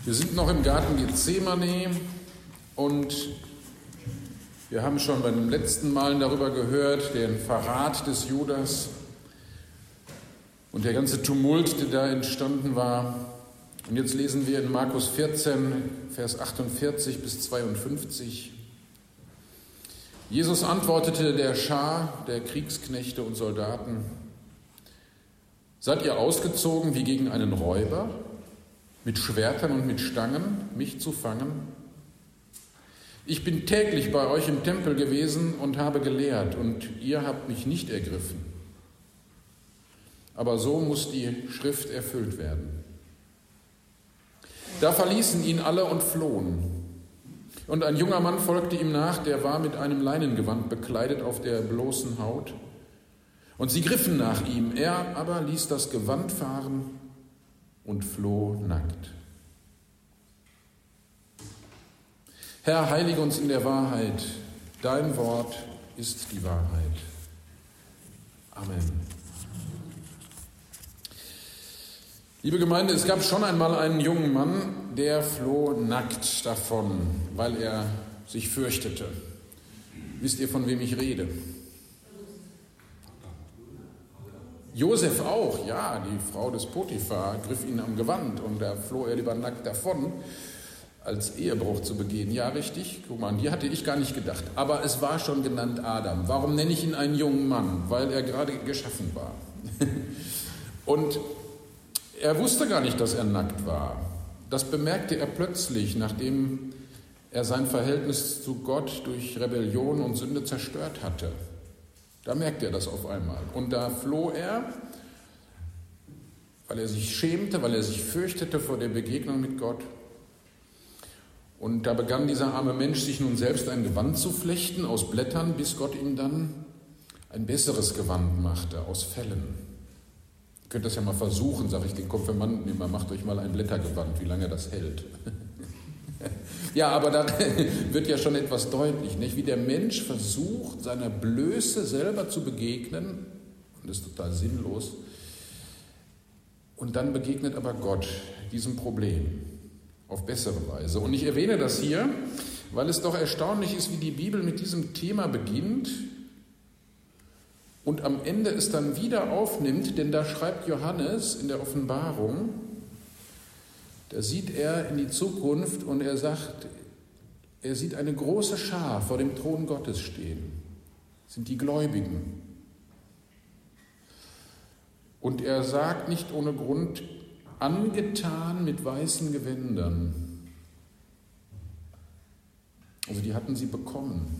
Wir sind noch im Garten Gethsemane und wir haben schon beim letzten Mal darüber gehört, den Verrat des Judas und der ganze Tumult, der da entstanden war. Und jetzt lesen wir in Markus 14, Vers 48 bis 52. Jesus antwortete der Schar der Kriegsknechte und Soldaten: Seid ihr ausgezogen wie gegen einen Räuber, mit Schwertern und mit Stangen, mich zu fangen? Ich bin täglich bei euch im Tempel gewesen und habe gelehrt, und ihr habt mich nicht ergriffen. Aber so muss die Schrift erfüllt werden. Da verließen ihn alle und flohen. Und ein junger Mann folgte ihm nach, der war mit einem Leinengewand bekleidet auf der bloßen Haut. Und sie griffen nach ihm, er aber ließ das Gewand fahren und floh nackt. Herr, heilige uns in der Wahrheit. Dein Wort ist die Wahrheit. Amen. Liebe Gemeinde, es gab schon einmal einen jungen Mann, der floh nackt davon, weil er sich fürchtete. Wisst ihr, von wem ich rede? Josef auch, ja, die Frau des Potiphar griff ihn am Gewand und da floh er lieber nackt davon, als Ehebruch zu begehen. Ja, richtig, guck mal, an die hatte ich gar nicht gedacht. Aber es war schon genannt Adam. Warum nenne ich ihn einen jungen Mann? Weil er gerade geschaffen war. Und er wusste gar nicht, dass er nackt war. Das bemerkte er plötzlich, nachdem er sein Verhältnis zu Gott durch Rebellion und Sünde zerstört hatte. Da merkte er das auf einmal. Und da floh er, weil er sich schämte, weil er sich fürchtete vor der Begegnung mit Gott. Und da begann dieser arme Mensch sich nun selbst ein Gewand zu flechten aus Blättern, bis Gott ihm dann ein besseres Gewand machte aus Fellen. Ihr könnt das ja mal versuchen, sage ich den Konfirmanden immer, macht euch mal ein Blättergewand, wie lange das hält. Ja, aber da wird ja schon etwas deutlich, nicht? Wie der Mensch versucht, seiner Blöße selber zu begegnen, und das ist total sinnlos, und dann begegnet aber Gott diesem Problem auf bessere Weise. Und ich erwähne das hier, weil es doch erstaunlich ist, wie die Bibel mit diesem Thema beginnt und am Ende es dann wieder aufnimmt, denn da schreibt Johannes in der Offenbarung, da sieht er in die Zukunft und er sagt, er sieht eine große Schar vor dem Thron Gottes stehen. Das sind die Gläubigen. Und er sagt nicht ohne Grund, angetan mit weißen Gewändern. Also die hatten sie bekommen.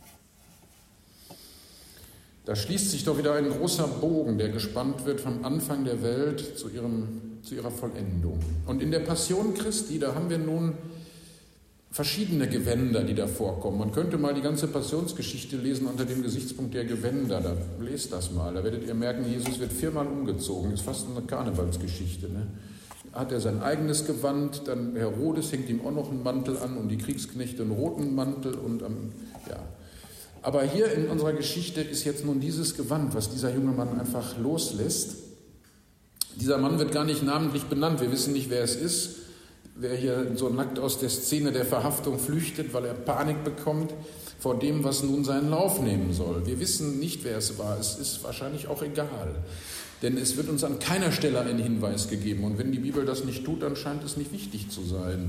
Da schließt sich doch wieder ein großer Bogen, der gespannt wird vom Anfang der Welt zu ihrer Vollendung. Und in der Passion Christi, da haben wir nun verschiedene Gewänder, die da vorkommen. Man könnte mal die ganze Passionsgeschichte lesen unter dem Gesichtspunkt der Gewänder. Da lest das mal. Da werdet ihr merken, Jesus wird 4-mal umgezogen. Das ist fast eine Karnevalsgeschichte. Ne? Hat er sein eigenes Gewand, dann Herodes hängt ihm auch noch einen Mantel an und die Kriegsknechte einen roten Mantel. Ja. Aber hier in unserer Geschichte ist jetzt nun dieses Gewand, was dieser junge Mann einfach loslässt. Dieser Mann wird gar nicht namentlich benannt. Wir wissen nicht, wer es ist. Wer hier so nackt aus der Szene der Verhaftung flüchtet, weil er Panik bekommt vor dem, was nun seinen Lauf nehmen soll. Wir wissen nicht, wer es war. Es ist wahrscheinlich auch egal. Denn es wird uns an keiner Stelle ein Hinweis gegeben. Und wenn die Bibel das nicht tut, dann scheint es nicht wichtig zu sein.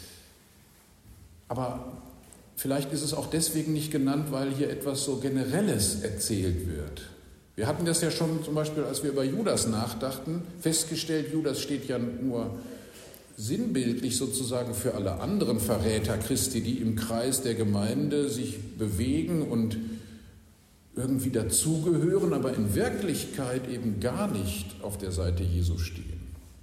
Aber vielleicht ist es auch deswegen nicht genannt, weil hier etwas so Generelles erzählt wird. Wir hatten das ja schon zum Beispiel, als wir über Judas nachdachten, festgestellt, Judas steht ja nur sinnbildlich sozusagen für alle anderen Verräter Christi, die im Kreis der Gemeinde sich bewegen und irgendwie dazugehören, aber in Wirklichkeit eben gar nicht auf der Seite Jesu stehen.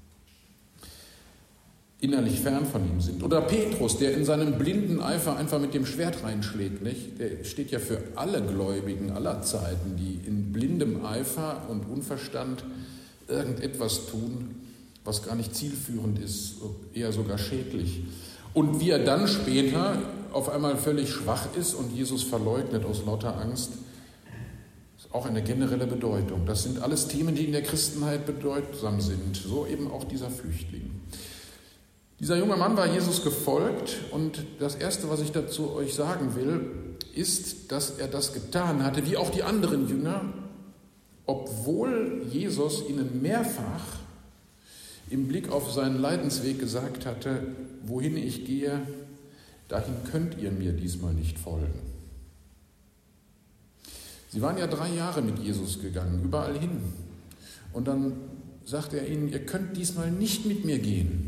Innerlich fern von ihm sind. Oder Petrus, der in seinem blinden Eifer einfach mit dem Schwert reinschlägt, nicht? Der steht ja für alle Gläubigen aller Zeiten, die in blindem Eifer und Unverstand irgendetwas tun, was gar nicht zielführend ist, eher sogar schädlich. Und wie er dann später auf einmal völlig schwach ist und Jesus verleugnet aus lauter Angst, ist auch eine generelle Bedeutung. Das sind alles Themen, die in der Christenheit bedeutsam sind, so eben auch dieser Flüchtling. Dieser junge Mann war Jesus gefolgt und das Erste, was ich dazu euch sagen will, ist, dass er das getan hatte, wie auch die anderen Jünger, obwohl Jesus ihnen mehrfach im Blick auf seinen Leidensweg gesagt hatte, wohin ich gehe, dahin könnt ihr mir diesmal nicht folgen. Sie waren ja 3 Jahre mit Jesus gegangen, überall hin. Und dann sagte er ihnen, ihr könnt diesmal nicht mit mir gehen.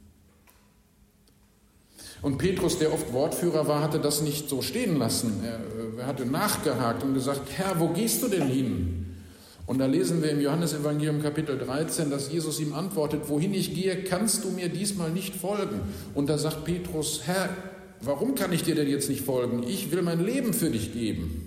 Und Petrus, der oft Wortführer war, hatte das nicht so stehen lassen. Er hatte nachgehakt und gesagt, Herr, wo gehst du denn hin? Und da lesen wir im Johannesevangelium Kapitel 13, dass Jesus ihm antwortet, wohin ich gehe, kannst du mir diesmal nicht folgen. Und da sagt Petrus, Herr, warum kann ich dir denn jetzt nicht folgen? Ich will mein Leben für dich geben.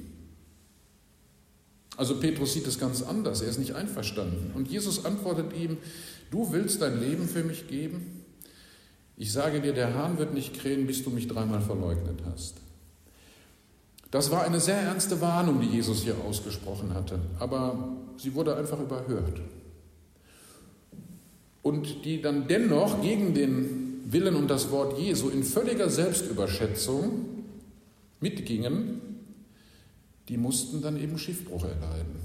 Also Petrus sieht es ganz anders, er ist nicht einverstanden. Und Jesus antwortet ihm, du willst dein Leben für mich geben? Ich sage dir, der Hahn wird nicht krähen, bis du mich 3-mal verleugnet hast. Das war eine sehr ernste Warnung, die Jesus hier ausgesprochen hatte, aber sie wurde einfach überhört. Und die dann dennoch gegen den Willen und das Wort Jesu in völliger Selbstüberschätzung mitgingen, die mussten dann eben Schiffbruch erleiden.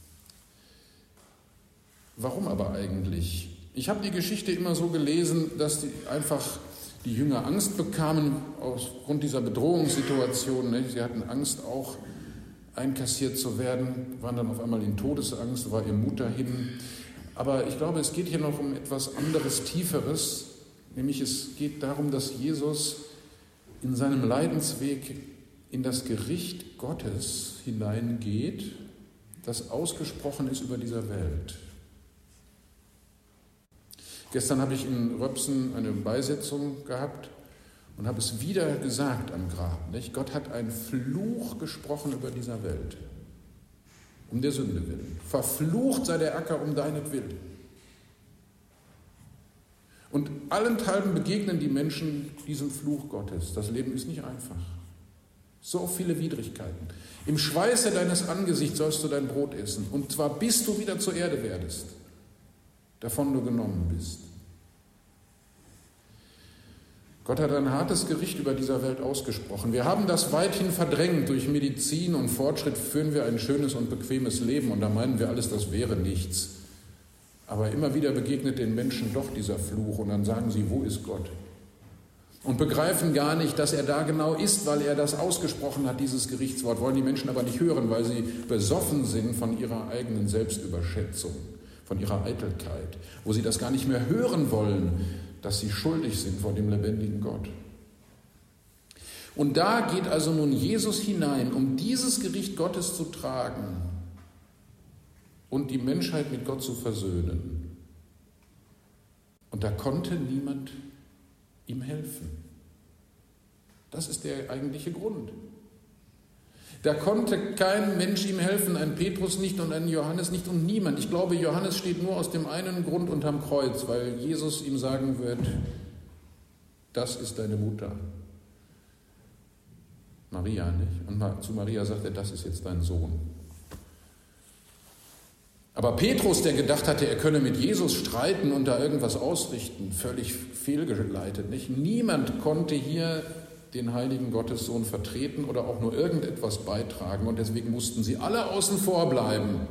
Warum aber eigentlich? Ich habe die Geschichte immer so gelesen, dass die Jünger Angst bekamen aufgrund dieser Bedrohungssituation. Sie hatten Angst, auch einkassiert zu werden, waren dann auf einmal in Todesangst, war ihr Mut dahin. Aber ich glaube, es geht hier noch um etwas anderes, Tieferes, nämlich es geht darum, dass Jesus in seinem Leidensweg in das Gericht Gottes hineingeht, das ausgesprochen ist über dieser Welt. Gestern habe ich in Röpsen eine Beisetzung gehabt und habe es wieder gesagt am Grab. Nicht? Gott hat einen Fluch gesprochen über dieser Welt, um der Sünde willen. Verflucht sei der Acker um deinetwillen. Und allenthalben begegnen die Menschen diesem Fluch Gottes. Das Leben ist nicht einfach. So viele Widrigkeiten. Im Schweiße deines Angesichts sollst du dein Brot essen, und zwar bis du wieder zur Erde werdest, davon du genommen bist. Gott hat ein hartes Gericht über dieser Welt ausgesprochen. Wir haben das weithin verdrängt. Durch Medizin und Fortschritt führen wir ein schönes und bequemes Leben und da meinen wir alles, das wäre nichts. Aber immer wieder begegnet den Menschen doch dieser Fluch und dann sagen sie, wo ist Gott? Und begreifen gar nicht, dass er da genau ist, weil er das ausgesprochen hat, dieses Gerichtswort. Wollen die Menschen aber nicht hören, weil sie besoffen sind von ihrer eigenen Selbstüberschätzung, von ihrer Eitelkeit, wo sie das gar nicht mehr hören wollen, dass sie schuldig sind vor dem lebendigen Gott. Und da geht also nun Jesus hinein, um dieses Gericht Gottes zu tragen und die Menschheit mit Gott zu versöhnen. Und da konnte niemand ihm helfen. Das ist der eigentliche Grund. Da konnte kein Mensch ihm helfen, ein Petrus nicht und ein Johannes nicht und niemand. Ich glaube, Johannes steht nur aus dem einen Grund unterm Kreuz, weil Jesus ihm sagen wird, das ist deine Mutter. Maria, nicht? Und zu Maria sagt er, das ist jetzt dein Sohn. Aber Petrus, der gedacht hatte, er könne mit Jesus streiten und da irgendwas ausrichten, völlig fehlgeleitet, nicht? Niemand konnte hier den heiligen Gottessohn vertreten oder auch nur irgendetwas beitragen. Und deswegen mussten sie alle außen vor bleiben,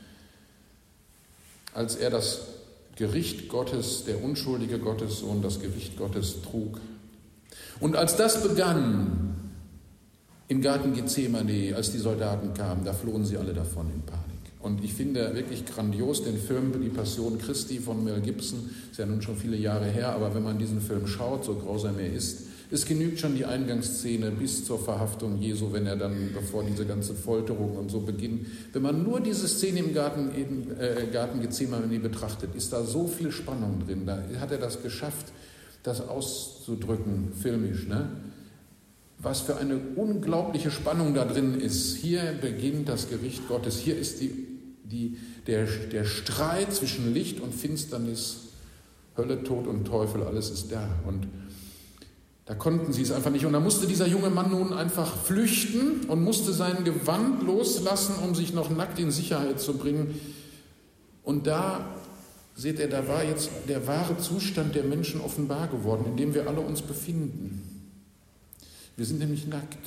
als er das Gericht Gottes, der unschuldige Gottessohn, das Gericht Gottes trug. Und als das begann, im Garten Gethsemane, als die Soldaten kamen, da flohen sie alle davon in Panik. Und ich finde wirklich grandios den Film Die Passion Christi von Mel Gibson, ist ja nun schon viele Jahre her, aber wenn man diesen Film schaut, so grausam er ist, es genügt schon die Eingangsszene bis zur Verhaftung Jesu, wenn er dann, bevor diese ganze Folterung und so beginnt. Wenn man nur diese Szene im Garten Gethsemane betrachtet, ist da so viel Spannung drin. Da hat er das geschafft, das auszudrücken, filmisch, ne? Was für eine unglaubliche Spannung da drin ist. Hier beginnt das Gericht Gottes. Hier ist der Streit zwischen Licht und Finsternis, Hölle, Tod und Teufel, alles ist da. Und da konnten sie es einfach nicht. Und da musste dieser junge Mann nun einfach flüchten und musste sein Gewand loslassen, um sich noch nackt in Sicherheit zu bringen. Und da Seht ihr, da war jetzt der wahre Zustand der Menschen offenbar geworden, in dem wir alle uns befinden. Wir sind nämlich nackt.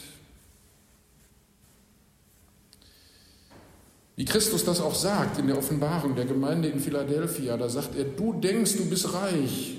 Wie Christus das auch sagt in der Offenbarung der Gemeinde in Philadelphia, da sagt er, du denkst, du bist reich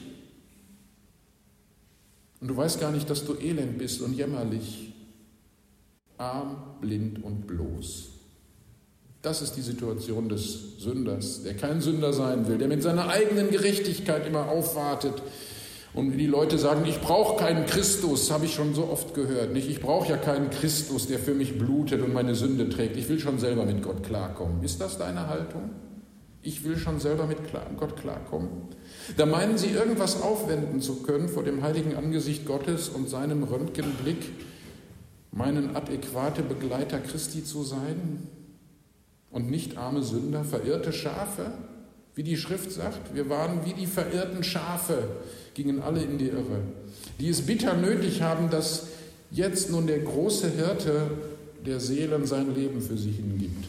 und du weißt gar nicht, dass du elend bist und jämmerlich, arm, blind und bloß. Das ist die Situation des Sünders, der kein Sünder sein will, der mit seiner eigenen Gerechtigkeit immer aufwartet. Und die Leute sagen, ich brauche keinen Christus, habe ich schon so oft gehört. Nicht, ich brauche ja keinen Christus, der für mich blutet und meine Sünde trägt. Ich will schon selber mit Gott klarkommen. Ist das deine Haltung? Ich will schon selber mit Gott klarkommen. Da meinen sie, irgendwas aufwenden zu können vor dem heiligen Angesicht Gottes und seinem Röntgenblick, meinen adäquate Begleiter Christi zu sein und nicht arme Sünder, verirrte Schafe, wie die Schrift sagt. Wir waren wie die verirrten Schafe, gingen alle in die Irre, die es bitter nötig haben, dass jetzt nun der große Hirte der Seelen sein Leben für sie hingibt.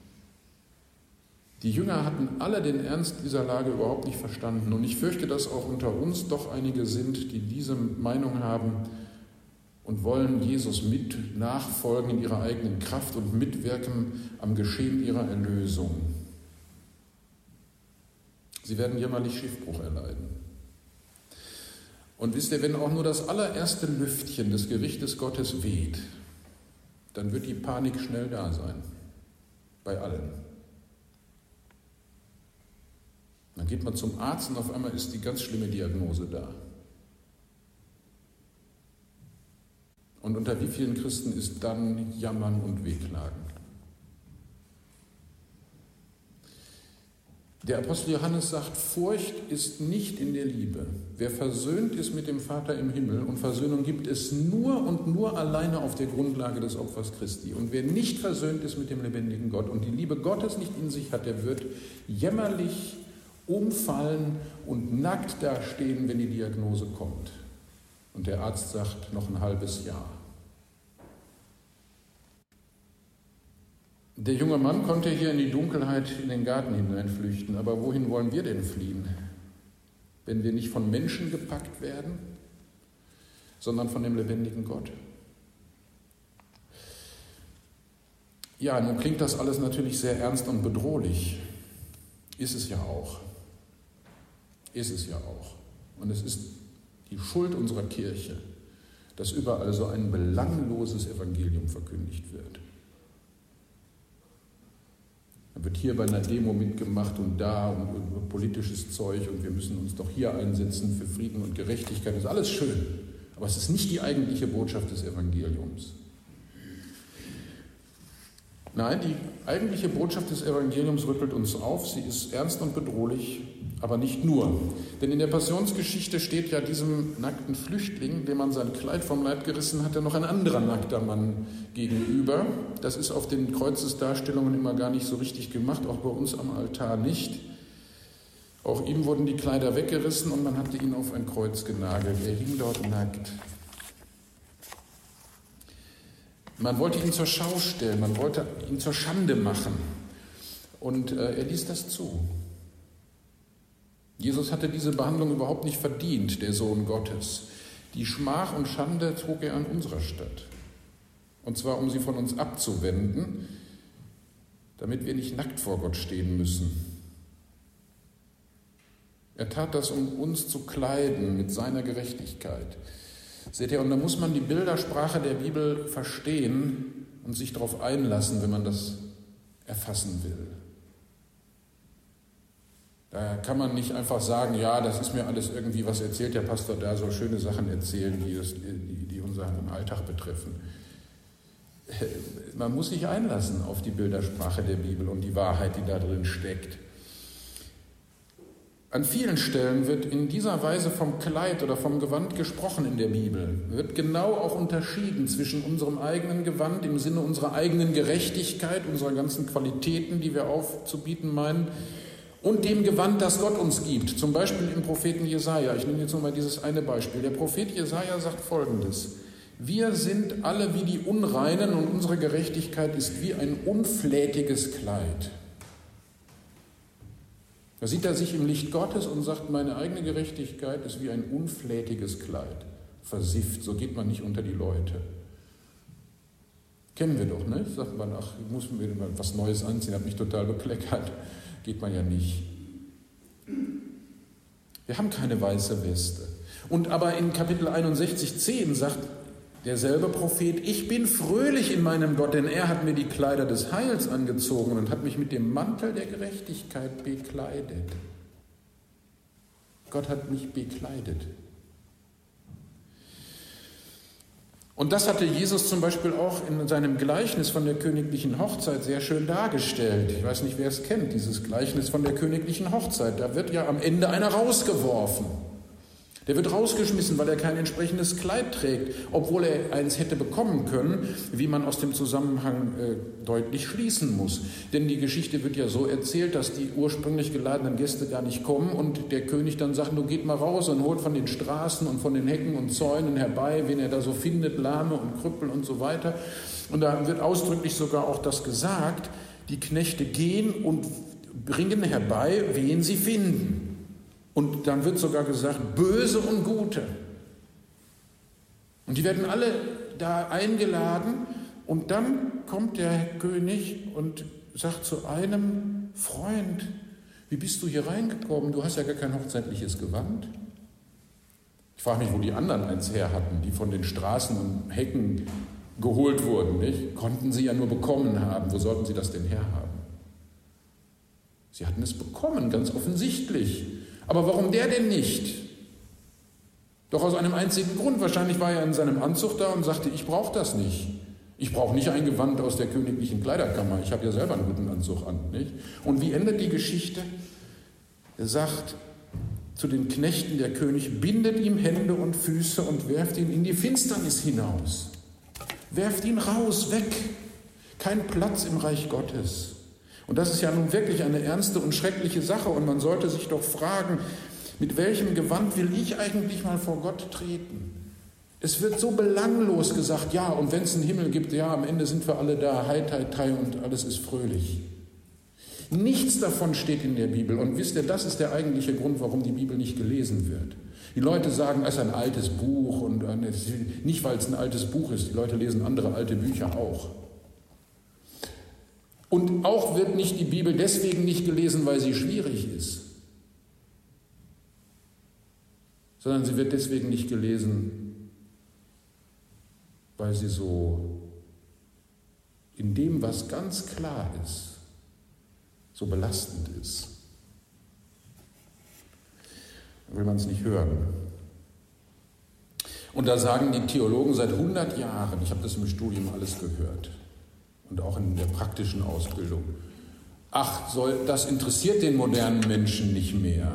Die Jünger hatten alle den Ernst dieser Lage überhaupt nicht verstanden. Und ich fürchte, dass auch unter uns doch einige sind, die diese Meinung haben und wollen Jesus mit nachfolgen in ihrer eigenen Kraft und mitwirken am Geschehen ihrer Erlösung. Sie werden jämmerlich Schiffbruch erleiden. Und wisst ihr, wenn auch nur das allererste Lüftchen des Gerichtes Gottes weht, dann wird die Panik schnell da sein. Bei allen. Dann geht man zum Arzt und auf einmal ist die ganz schlimme Diagnose da. Und unter wie vielen Christen ist dann Jammern und Wehklagen? Der Apostel Johannes sagt, Furcht ist nicht in der Liebe. Wer versöhnt ist mit dem Vater im Himmel, und Versöhnung gibt es nur und nur alleine auf der Grundlage des Opfers Christi. Und wer nicht versöhnt ist mit dem lebendigen Gott und die Liebe Gottes nicht in sich hat, der wird jämmerlich umfallen und nackt dastehen, wenn die Diagnose kommt. Und der Arzt sagt, noch ein halbes Jahr. Der junge Mann konnte hier in die Dunkelheit in den Garten hineinflüchten, aber wohin wollen wir denn fliehen, wenn wir nicht von Menschen gepackt werden, sondern von dem lebendigen Gott? Ja, nun klingt das alles natürlich sehr ernst und bedrohlich. Ist es ja auch. Ist es ja auch. Und es ist die Schuld unserer Kirche, dass überall so ein belangloses Evangelium verkündigt wird. Da wird hier bei einer Demo mitgemacht und da und politisches Zeug und wir müssen uns doch hier einsetzen für Frieden und Gerechtigkeit. Das ist alles schön, aber es ist nicht die eigentliche Botschaft des Evangeliums. Nein, die eigentliche Botschaft des Evangeliums rüttelt uns auf. Sie ist ernst und bedrohlich, aber nicht nur. Denn in der Passionsgeschichte steht ja diesem nackten Flüchtling, dem man sein Kleid vom Leib gerissen hatte, noch ein anderer nackter Mann gegenüber. Das ist auf den Kreuzesdarstellungen immer gar nicht so richtig gemacht, auch bei uns am Altar nicht. Auch ihm wurden die Kleider weggerissen und man hatte ihn auf ein Kreuz genagelt. Er hing dort nackt. Man wollte ihn zur Schau stellen, man wollte ihn zur Schande machen. Und er ließ das zu. Jesus hatte diese Behandlung überhaupt nicht verdient, der Sohn Gottes. Die Schmach und Schande trug er an unserer Statt. Und zwar, um sie von uns abzuwenden, damit wir nicht nackt vor Gott stehen müssen. Er tat das, um uns zu kleiden mit seiner Gerechtigkeit. Seht ihr, und da muss man die Bildersprache der Bibel verstehen und sich darauf einlassen, wenn man das erfassen will. Da kann man nicht einfach sagen, ja, das ist mir alles irgendwie, was erzählt der Pastor da, so schöne Sachen erzählen, die unseren Alltag betreffen. Man muss sich einlassen auf die Bildersprache der Bibel und die Wahrheit, die da drin steckt. An vielen Stellen wird in dieser Weise vom Kleid oder vom Gewand gesprochen in der Bibel. Wird genau auch unterschieden zwischen unserem eigenen Gewand im Sinne unserer eigenen Gerechtigkeit, unserer ganzen Qualitäten, die wir aufzubieten meinen, und dem Gewand, das Gott uns gibt. Zum Beispiel im Propheten Jesaja. Ich nehme jetzt nur mal dieses eine Beispiel. Der Prophet Jesaja sagt Folgendes: Wir sind alle wie die Unreinen und unsere Gerechtigkeit ist wie ein unflätiges Kleid. Da sieht er sich im Licht Gottes und sagt, meine eigene Gerechtigkeit ist wie ein unflätiges Kleid, versifft, so geht man nicht unter die Leute. Kennen wir doch, ne? Sagt man, ach, ich muss mir mal was Neues anziehen, hat mich total bekleckert. Geht man ja nicht. Wir haben keine weiße Weste. Und aber in Kapitel 61,10 sagt derselbe Prophet, ich bin fröhlich in meinem Gott, denn er hat mir die Kleider des Heils angezogen und hat mich mit dem Mantel der Gerechtigkeit bekleidet. Gott hat mich bekleidet. Und das hatte Jesus zum Beispiel auch in seinem Gleichnis von der königlichen Hochzeit sehr schön dargestellt. Ich weiß nicht, wer es kennt, dieses Gleichnis von der königlichen Hochzeit. Da wird ja am Ende einer rausgeworfen. Der wird rausgeschmissen, weil er kein entsprechendes Kleid trägt, obwohl er eins hätte bekommen können, wie man aus dem Zusammenhang deutlich schließen muss. Denn die Geschichte wird ja so erzählt, dass die ursprünglich geladenen Gäste gar nicht kommen und der König dann sagt, du geht mal raus und holt von den Straßen und von den Hecken und Zäunen herbei, wen er da so findet, Lahme und Krüppel und so weiter. Und da wird ausdrücklich sogar auch das gesagt, die Knechte gehen und bringen herbei, wen sie finden. Und dann wird sogar gesagt, Böse und Gute. Und die werden alle da eingeladen und dann kommt der König und sagt zu einem, Freund, wie bist du hier reingekommen? Du hast ja gar kein hochzeitliches Gewand. Ich frage mich, wo die anderen eins her hatten, die von den Straßen und Hecken geholt wurden. Nicht? Konnten sie ja nur bekommen haben. Wo sollten sie das denn herhaben? Sie hatten es bekommen, ganz offensichtlich. Aber warum der denn nicht? Doch aus einem einzigen Grund. Wahrscheinlich war er in seinem Anzug da und sagte, ich brauche das nicht. Ich brauche nicht ein Gewand aus der königlichen Kleiderkammer. Ich habe ja selber einen guten Anzug an. Nicht? Und wie endet die Geschichte? Er sagt zu den Knechten, der König, bindet ihm Hände und Füße und werft ihn in die Finsternis hinaus. Werft ihn raus, weg. Kein Platz im Reich Gottes. Und das ist ja nun wirklich eine ernste und schreckliche Sache. Und man sollte sich doch fragen, mit welchem Gewand will ich eigentlich mal vor Gott treten? Es wird so belanglos gesagt, ja, und wenn es einen Himmel gibt, ja, am Ende sind wir alle da, hei, tai, tai, und alles ist fröhlich. Nichts davon steht in der Bibel. Und wisst ihr, das ist der eigentliche Grund, warum die Bibel nicht gelesen wird. Die Leute sagen, es ist ein altes Buch. Und nicht, weil es ein altes Buch ist. Die Leute lesen andere alte Bücher auch. Und auch wird nicht die Bibel deswegen nicht gelesen, weil sie schwierig ist, sondern sie wird deswegen nicht gelesen, weil sie so in dem, was ganz klar ist, so belastend ist. Da will man es nicht hören. Und da sagen die Theologen seit 100 Jahren, ich habe das im Studium alles gehört, und auch in der praktischen Ausbildung. Ach, das interessiert den modernen Menschen nicht mehr.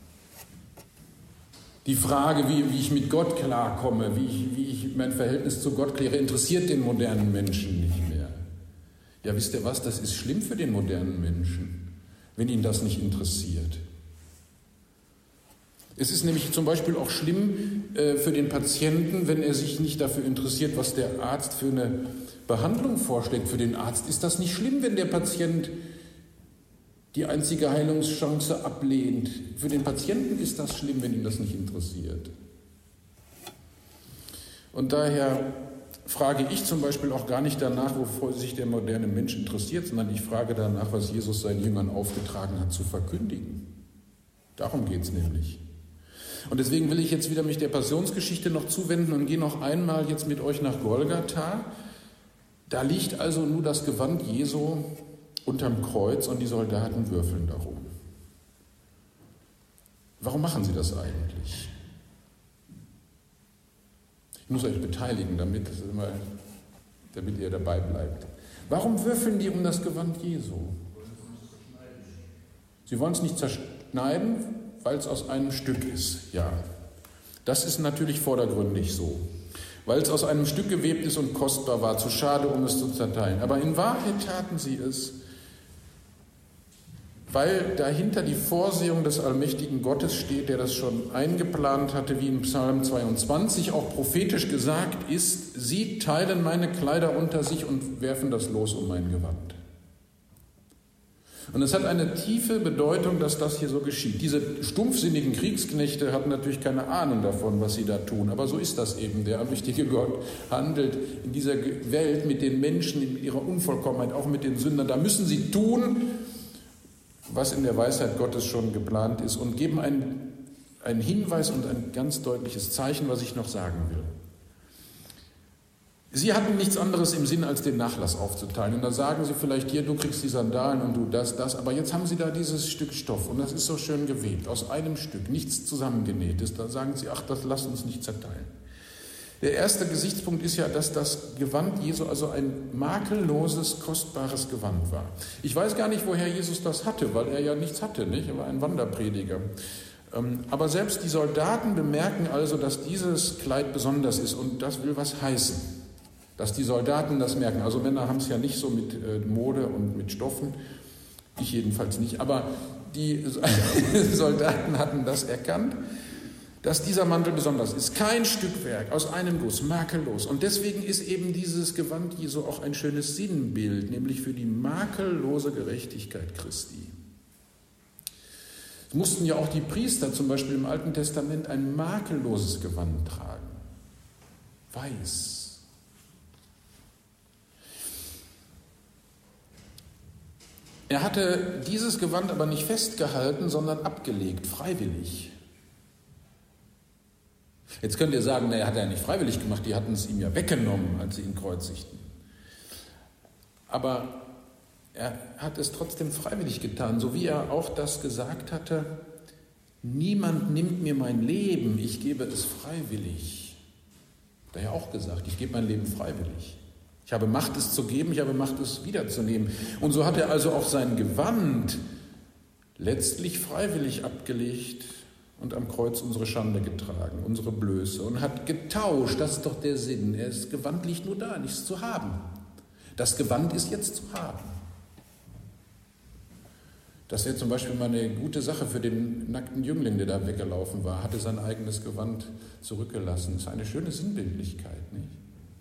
Die Frage, wie ich mit Gott klarkomme, wie ich mein Verhältnis zu Gott kläre, interessiert den modernen Menschen nicht mehr. Ja, wisst ihr was, das ist schlimm für den modernen Menschen, wenn ihn das nicht interessiert. Es ist nämlich zum Beispiel auch schlimm für den Patienten, wenn er sich nicht dafür interessiert, was der Arzt für eine Behandlung vorschlägt. Für den Arzt ist das nicht schlimm, wenn der Patient die einzige Heilungschance ablehnt. Für den Patienten ist das schlimm, wenn ihn das nicht interessiert. Und daher frage ich zum Beispiel auch gar nicht danach, wovor sich der moderne Mensch interessiert, sondern ich frage danach, was Jesus seinen Jüngern aufgetragen hat, zu verkündigen. Darum geht es nämlich. Und deswegen will ich jetzt wieder mich der Passionsgeschichte noch zuwenden und gehe noch einmal jetzt mit euch nach Golgatha. Da liegt also nur das Gewand Jesu unterm Kreuz und die Soldaten würfeln darum. Warum machen sie das eigentlich? Ich muss euch beteiligen, damit ihr dabei bleibt. Warum würfeln die um das Gewand Jesu? Sie wollen es nicht zerschneiden, weil es aus einem Stück ist. Ja, das ist natürlich vordergründig so. Weil es aus einem Stück gewebt ist und kostbar war, zu schade, um es zu zerteilen. Aber in Wahrheit taten sie es, weil dahinter die Vorsehung des allmächtigen Gottes steht, der das schon eingeplant hatte, wie in Psalm 22 auch prophetisch gesagt ist, sie teilen meine Kleider unter sich und werfen das Los um mein Gewand. Und es hat eine tiefe Bedeutung, dass das hier so geschieht. Diese stumpfsinnigen Kriegsknechte hatten natürlich keine Ahnung davon, was sie da tun. Aber so ist das eben. Der allmächtige Gott handelt in dieser Welt mit den Menschen, in ihrer Unvollkommenheit, auch mit den Sündern. Da müssen sie tun, was in der Weisheit Gottes schon geplant ist, und geben einen Hinweis und ein ganz deutliches Zeichen, was ich noch sagen will. Sie hatten nichts anderes im Sinn, als den Nachlass aufzuteilen. Und da sagen sie vielleicht, hier, du kriegst die Sandalen und du das. Aber jetzt haben sie da dieses Stück Stoff und das ist so schön gewebt, aus einem Stück, nichts zusammengenähtes. Da sagen sie, ach, das lasst uns nicht zerteilen. Der erste Gesichtspunkt ist ja, dass das Gewand Jesu also ein makelloses, kostbares Gewand war. Ich weiß gar nicht, woher Jesus das hatte, weil er ja nichts hatte, nicht? Er war ein Wanderprediger. Aber selbst die Soldaten bemerken also, dass dieses Kleid besonders ist, und das will was heißen. Dass die Soldaten das merken. Also Männer haben es ja nicht so mit Mode und mit Stoffen, ich jedenfalls nicht, aber die Soldaten hatten das erkannt, dass dieser Mantel besonders ist. Kein Stückwerk, aus einem Guss, makellos. Und deswegen ist eben dieses Gewand Jesu auch ein schönes Sinnbild, nämlich für die makellose Gerechtigkeit Christi. Es mussten ja auch die Priester zum Beispiel im Alten Testament ein makelloses Gewand tragen. Weiß. Er hatte dieses Gewand aber nicht festgehalten, sondern abgelegt, freiwillig. Jetzt könnt ihr sagen, naja, hat er nicht freiwillig gemacht, die hatten es ihm ja weggenommen, als sie ihn kreuzigten. Aber er hat es trotzdem freiwillig getan, so wie er auch das gesagt hatte, niemand nimmt mir mein Leben, ich gebe es freiwillig. Hat er ja auch gesagt, ich gebe mein Leben freiwillig. Ich habe Macht, es zu geben, ich habe Macht, es wiederzunehmen. Und so hat er also auch sein Gewand letztlich freiwillig abgelegt und am Kreuz unsere Schande getragen, unsere Blöße, und hat getauscht. Das ist doch der Sinn. Das Gewand liegt nur da, nichts zu haben. Das Gewand ist jetzt zu haben. Das wäre zum Beispiel mal eine gute Sache für den nackten Jüngling, der da weggelaufen war, hatte sein eigenes Gewand zurückgelassen. Das ist eine schöne Sinnbildlichkeit, nicht?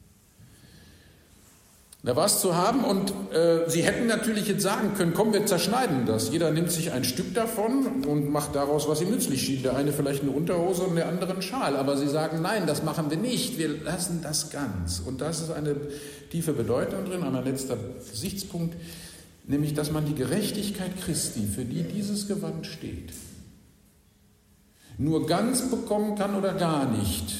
Da war es zu haben, und sie hätten natürlich jetzt sagen können, komm, wir zerschneiden das. Jeder nimmt sich ein Stück davon und macht daraus, was ihm nützlich schien. Der eine vielleicht eine Unterhose und der andere einen Schal. Aber sie sagen, nein, das machen wir nicht, wir lassen das ganz. Und das ist eine tiefe Bedeutung drin, ein letzter Gesichtspunkt, nämlich, dass man die Gerechtigkeit Christi, für die dieses Gewand steht, nur ganz bekommen kann oder gar nicht.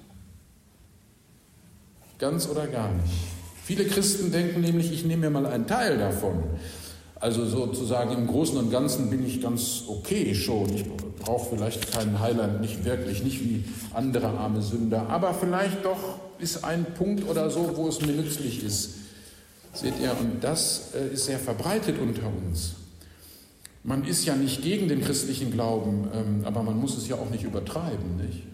Ganz oder gar nicht. Viele Christen denken nämlich, ich nehme mir mal einen Teil davon. Also sozusagen im Großen und Ganzen bin ich ganz okay schon. Ich brauche vielleicht keinen Heiland, nicht wirklich, nicht wie andere arme Sünder. Aber vielleicht doch ist ein Punkt oder so, wo es mir nützlich ist. Seht ihr, und das ist sehr verbreitet unter uns. Man ist ja nicht gegen den christlichen Glauben, aber man muss es ja auch nicht übertreiben, nicht?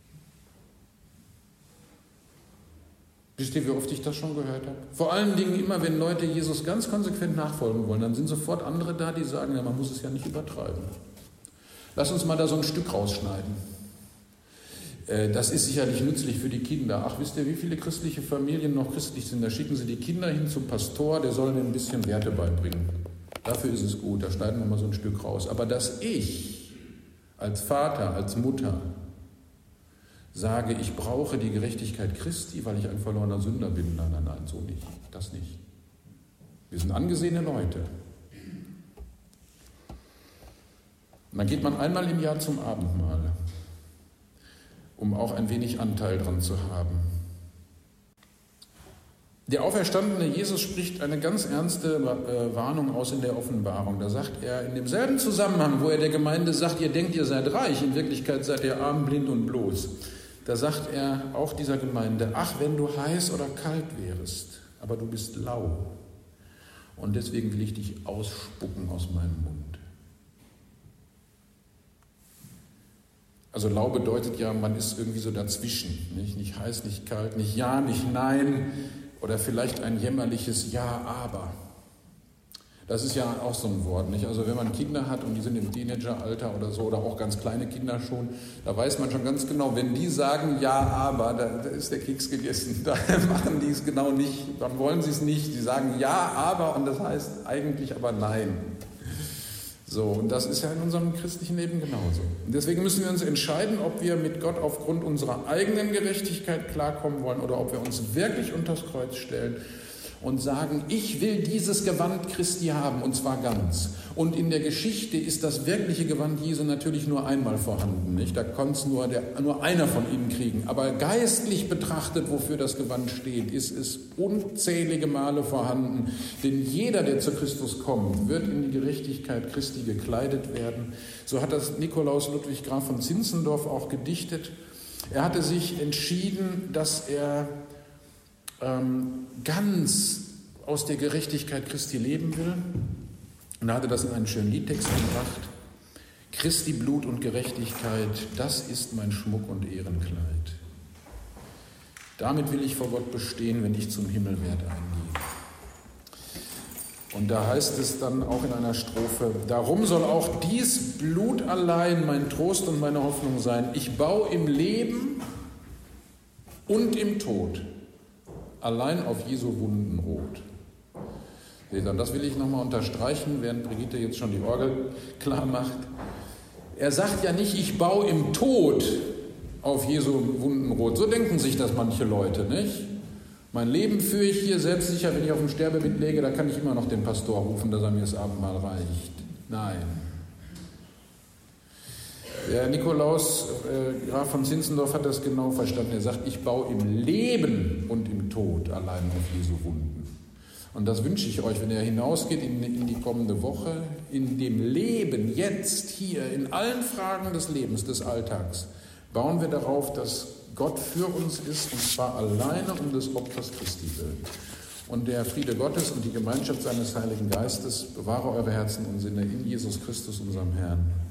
Wisst ihr, wie oft ich das schon gehört habe? Vor allen Dingen immer, wenn Leute Jesus ganz konsequent nachfolgen wollen, dann sind sofort andere da, die sagen, ja, man muss es ja nicht übertreiben. Lass uns mal da so ein Stück rausschneiden. Das ist sicherlich nützlich für die Kinder. Ach, wisst ihr, wie viele christliche Familien noch christlich sind? Da schicken sie die Kinder hin zum Pastor, der soll ihnen ein bisschen Werte beibringen. Dafür ist es gut, da schneiden wir mal so ein Stück raus. Aber dass ich als Vater, als Mutter sage, ich brauche die Gerechtigkeit Christi, weil ich ein verlorener Sünder bin. Nein, so nicht. Das nicht. Wir sind angesehene Leute. Und dann geht man einmal im Jahr zum Abendmahl, um auch ein wenig Anteil dran zu haben. Der auferstandene Jesus spricht eine ganz ernste Warnung aus in der Offenbarung. Da sagt er in demselben Zusammenhang, wo er der Gemeinde sagt, ihr denkt, ihr seid reich, in Wirklichkeit seid ihr arm, blind und bloß. Da sagt er auch dieser Gemeinde, ach, wenn du heiß oder kalt wärest, aber du bist lau. Und deswegen will ich dich ausspucken aus meinem Mund. Also lau bedeutet ja, man ist irgendwie so dazwischen. Nicht heiß, nicht kalt, nicht ja, nicht nein. Oder vielleicht ein jämmerliches Ja, aber. Das ist ja auch so ein Wort, nicht? Also wenn man Kinder hat und die sind im Teenageralter oder so, oder auch ganz kleine Kinder schon, da weiß man schon ganz genau, wenn die sagen Ja, aber, da ist der Keks gegessen. Da machen die es genau nicht, dann wollen sie es nicht. Die sagen Ja, aber, und das heißt eigentlich aber nein. So, und das ist ja in unserem christlichen Leben genauso. Und deswegen müssen wir uns entscheiden, ob wir mit Gott aufgrund unserer eigenen Gerechtigkeit klarkommen wollen oder ob wir uns wirklich unters Kreuz stellen und sagen, ich will dieses Gewand Christi haben, und zwar ganz. Und in der Geschichte ist das wirkliche Gewand Jesu natürlich nur einmal vorhanden, nicht? Da konnte es nur einer von ihnen kriegen. Aber geistlich betrachtet, wofür das Gewand steht, ist es unzählige Male vorhanden. Denn jeder, der zu Christus kommt, wird in die Gerechtigkeit Christi gekleidet werden. So hat das Nikolaus Ludwig Graf von Zinzendorf auch gedichtet. Er hatte sich entschieden, dass er ganz aus der Gerechtigkeit Christi leben will. Und er hatte das in einen schönen Liedtext gebracht. Christi Blut und Gerechtigkeit, das ist mein Schmuck und Ehrenkleid. Damit will ich vor Gott bestehen, wenn ich zum Himmelwert eingehe. Und da heißt es dann auch in einer Strophe, darum soll auch dies Blut allein mein Trost und meine Hoffnung sein. Ich baue im Leben und im Tod allein auf Jesu Wunden rot. Und das will ich nochmal unterstreichen, während Brigitte jetzt schon die Orgel klar macht. Er sagt ja nicht, ich baue im Tod auf Jesu Wunden rot. So denken sich das manche Leute, nicht? Mein Leben führe ich hier selbstsicher, wenn ich auf dem Sterbebett lege, da kann ich immer noch den Pastor rufen, dass er mir das Abendmahl reicht. Nein. Der Nikolaus Graf von Zinzendorf hat das genau verstanden. Er sagt, ich baue im Leben und im Tod allein auf Jesu Wunden. Und das wünsche ich euch, wenn ihr hinausgeht in die kommende Woche, in dem Leben, jetzt, hier, in allen Fragen des Lebens, des Alltags, bauen wir darauf, dass Gott für uns ist, und zwar alleine um des Opfers Christi willen. Und der Friede Gottes und die Gemeinschaft seines Heiligen Geistes bewahre eure Herzen und Sinne in Jesus Christus, unserem Herrn.